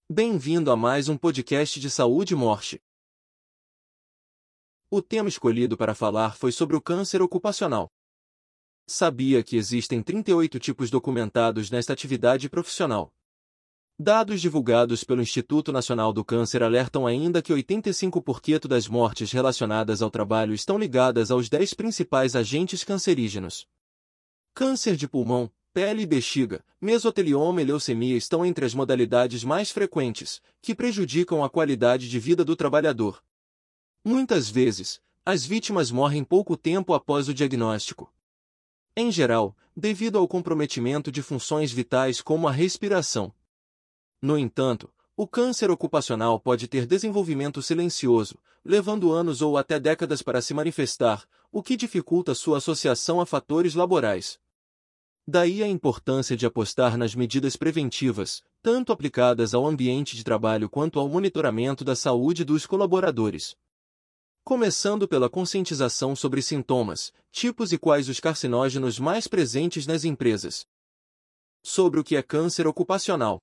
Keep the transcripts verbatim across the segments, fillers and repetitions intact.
Bem-vindo a mais um podcast de saúde e morte. O tema escolhido para falar foi sobre o câncer ocupacional. Sabia que existem trinta e oito tipos documentados nesta atividade profissional? Dados divulgados pelo Instituto Nacional do Câncer alertam ainda que oitenta e cinco por cento das mortes relacionadas ao trabalho estão ligadas aos dez principais agentes cancerígenos. Câncer de pulmão, pele e bexiga, mesotelioma e leucemia estão entre as modalidades mais frequentes, que prejudicam a qualidade de vida do trabalhador. Muitas vezes, as vítimas morrem pouco tempo após o diagnóstico. Em geral, devido ao comprometimento de funções vitais como a respiração. No entanto, o câncer ocupacional pode ter desenvolvimento silencioso, levando anos ou até décadas para se manifestar, o que dificulta sua associação a fatores laborais. Daí a importância de apostar nas medidas preventivas, tanto aplicadas ao ambiente de trabalho quanto ao monitoramento da saúde dos colaboradores. Começando pela conscientização sobre sintomas, tipos e quais os carcinógenos mais presentes nas empresas. Sobre o que é câncer ocupacional.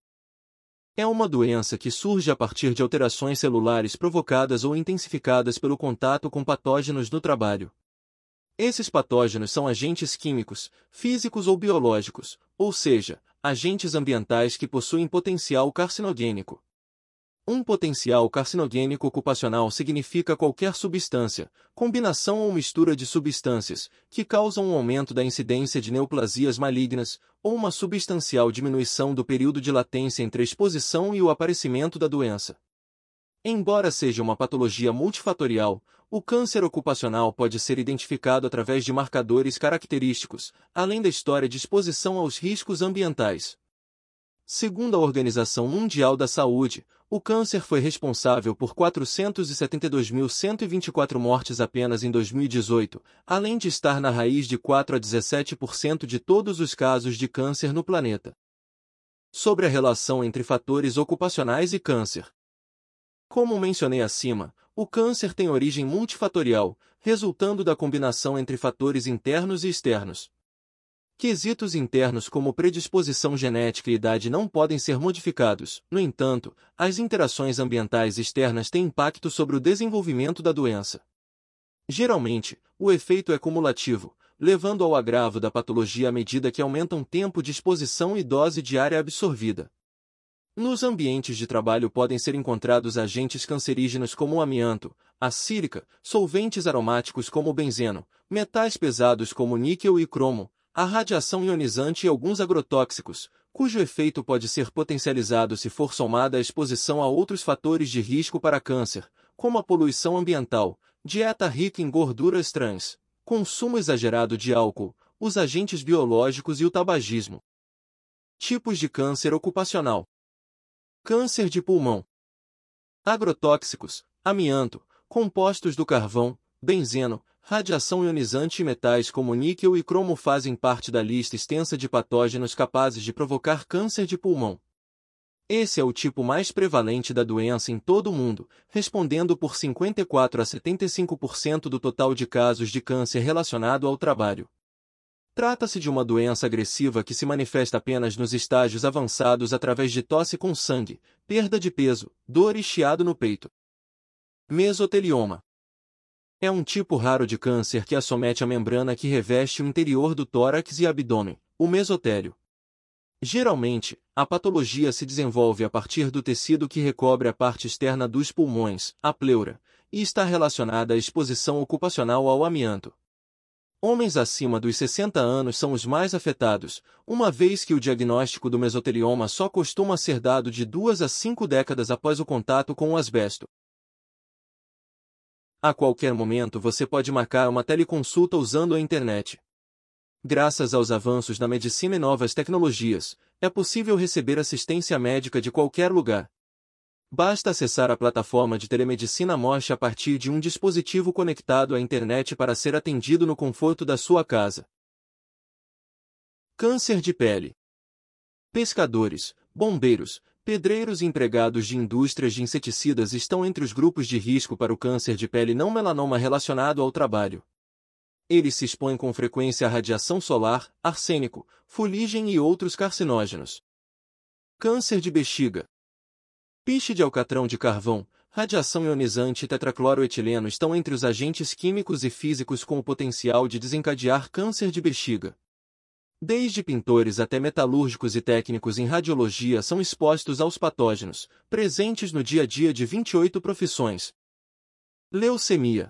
É uma doença que surge a partir de alterações celulares provocadas ou intensificadas pelo contato com patógenos no trabalho. Esses patógenos são agentes químicos, físicos ou biológicos, ou seja, agentes ambientais que possuem potencial carcinogênico. Um potencial carcinogênico ocupacional significa qualquer substância, combinação ou mistura de substâncias, que causam um aumento da incidência de neoplasias malignas, ou uma substancial diminuição do período de latência entre a exposição e o aparecimento da doença. Embora seja uma patologia multifatorial, o câncer ocupacional pode ser identificado através de marcadores característicos, além da história de exposição aos riscos ambientais. Segundo a Organização Mundial da Saúde, o câncer foi responsável por quatrocentos e setenta e dois mil cento e vinte e quatro mortes apenas em dois mil e dezoito, além de estar na raiz de quatro a dezessete por cento de todos os casos de câncer no planeta. Sobre a relação entre fatores ocupacionais e câncer. Como mencionei acima, o câncer tem origem multifatorial, resultando da combinação entre fatores internos e externos. Quesitos internos como predisposição genética e idade não podem ser modificados, no entanto, as interações ambientais externas têm impacto sobre o desenvolvimento da doença. Geralmente, o efeito é cumulativo, levando ao agravo da patologia à medida que aumentam tempo de exposição e dose diária absorvida. Nos ambientes de trabalho podem ser encontrados agentes cancerígenos como o amianto, a sílica, solventes aromáticos como o benzeno, metais pesados como o níquel e cromo, a radiação ionizante e alguns agrotóxicos, cujo efeito pode ser potencializado se for somada a exposição a outros fatores de risco para câncer, como a poluição ambiental, dieta rica em gorduras trans, consumo exagerado de álcool, os agentes biológicos e o tabagismo. Tipos de câncer ocupacional. Câncer de pulmão. Agrotóxicos, amianto, compostos do carvão, benzeno, radiação ionizante e metais como níquel e cromo fazem parte da lista extensa de patógenos capazes de provocar câncer de pulmão. Esse é o tipo mais prevalente da doença em todo o mundo, respondendo por cinquenta e quatro a setenta e cinco por cento do total de casos de câncer relacionado ao trabalho. Trata-se de uma doença agressiva que se manifesta apenas nos estágios avançados através de tosse com sangue, perda de peso, dor e chiado no peito. Mesotelioma. É um tipo raro de câncer que acomete a membrana que reveste o interior do tórax e abdômen, o mesotélio. Geralmente, a patologia se desenvolve a partir do tecido que recobre a parte externa dos pulmões, a pleura, e está relacionada à exposição ocupacional ao amianto. Homens acima dos sessenta anos são os mais afetados, uma vez que o diagnóstico do mesotelioma só costuma ser dado de duas a cinco décadas após o contato com o asbesto. A qualquer momento você pode marcar uma teleconsulta usando a internet. Graças aos avanços na medicina e novas tecnologias, é possível receber assistência médica de qualquer lugar. Basta acessar a plataforma de telemedicina Mosh a partir de um dispositivo conectado à internet para ser atendido no conforto da sua casa. Câncer de pele. Pescadores, bombeiros, pedreiros e empregados de indústrias de inseticidas estão entre os grupos de risco para o câncer de pele não melanoma relacionado ao trabalho. Eles se expõem com frequência à radiação solar, arsênico, fuligem e outros carcinógenos. Câncer de bexiga. Piche de alcatrão de carvão, radiação ionizante e tetracloroetileno estão entre os agentes químicos e físicos com o potencial de desencadear câncer de bexiga. Desde pintores até metalúrgicos e técnicos em radiologia são expostos aos patógenos, presentes no dia a dia de vinte e oito profissões. Leucemia.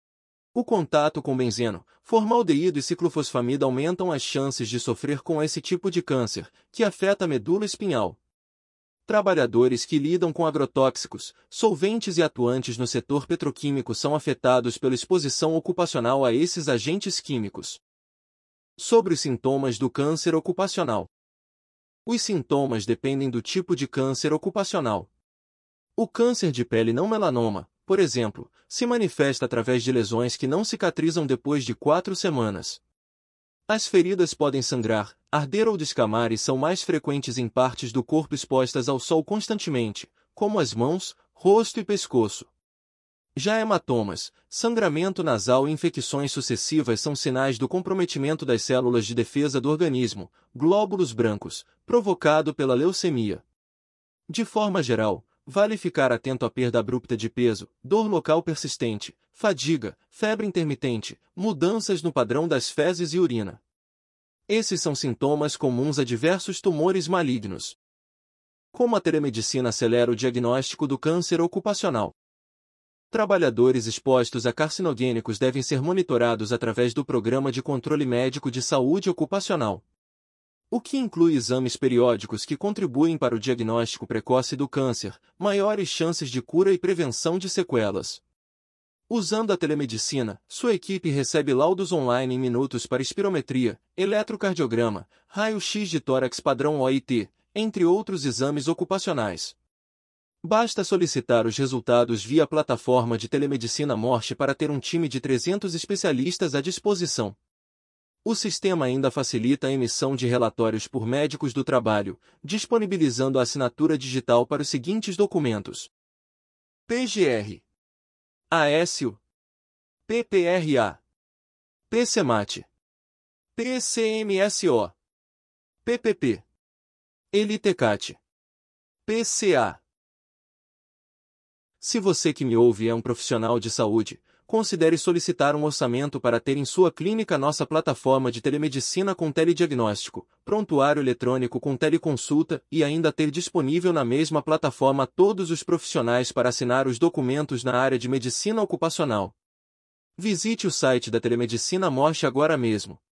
O contato com benzeno, formaldeído e ciclofosfamida aumentam as chances de sofrer com esse tipo de câncer, que afeta a medula espinhal. Trabalhadores que lidam com agrotóxicos, solventes e atuantes no setor petroquímico são afetados pela exposição ocupacional a esses agentes químicos. Sobre os sintomas do câncer ocupacional. Os sintomas dependem do tipo de câncer ocupacional. O câncer de pele não melanoma, por exemplo, se manifesta através de lesões que não cicatrizam depois de quatro semanas. As feridas podem sangrar, arder ou descamar e são mais frequentes em partes do corpo expostas ao sol constantemente, como as mãos, rosto e pescoço. Já hematomas, sangramento nasal e infecções sucessivas são sinais do comprometimento das células de defesa do organismo, glóbulos brancos, provocado pela leucemia. De forma geral, vale ficar atento à perda abrupta de peso, dor local persistente, fadiga, febre intermitente, mudanças no padrão das fezes e urina. Esses são sintomas comuns a diversos tumores malignos. Como a telemedicina acelera o diagnóstico do câncer ocupacional? Trabalhadores expostos a carcinogênicos devem ser monitorados através do Programa de Controle Médico de Saúde Ocupacional, o que inclui exames periódicos que contribuem para o diagnóstico precoce do câncer, maiores chances de cura e prevenção de sequelas. Usando a telemedicina, sua equipe recebe laudos online em minutos para espirometria, eletrocardiograma, raio-x de tórax padrão O I T, entre outros exames ocupacionais. Basta solicitar os resultados via a plataforma de telemedicina Morse para ter um time de trezentos especialistas à disposição. O sistema ainda facilita a emissão de relatórios por médicos do trabalho, disponibilizando a assinatura digital para os seguintes documentos: P G R, A S U, P P R A, P C M A T, P C M S O, P P P, ELITECAT, P C A. Se você que me ouve é um profissional de saúde, considere solicitar um orçamento para ter em sua clínica nossa plataforma de telemedicina com telediagnóstico, prontuário eletrônico com teleconsulta e ainda ter disponível na mesma plataforma todos os profissionais para assinar os documentos na área de medicina ocupacional. Visite o site da Telemedicina Morse agora mesmo.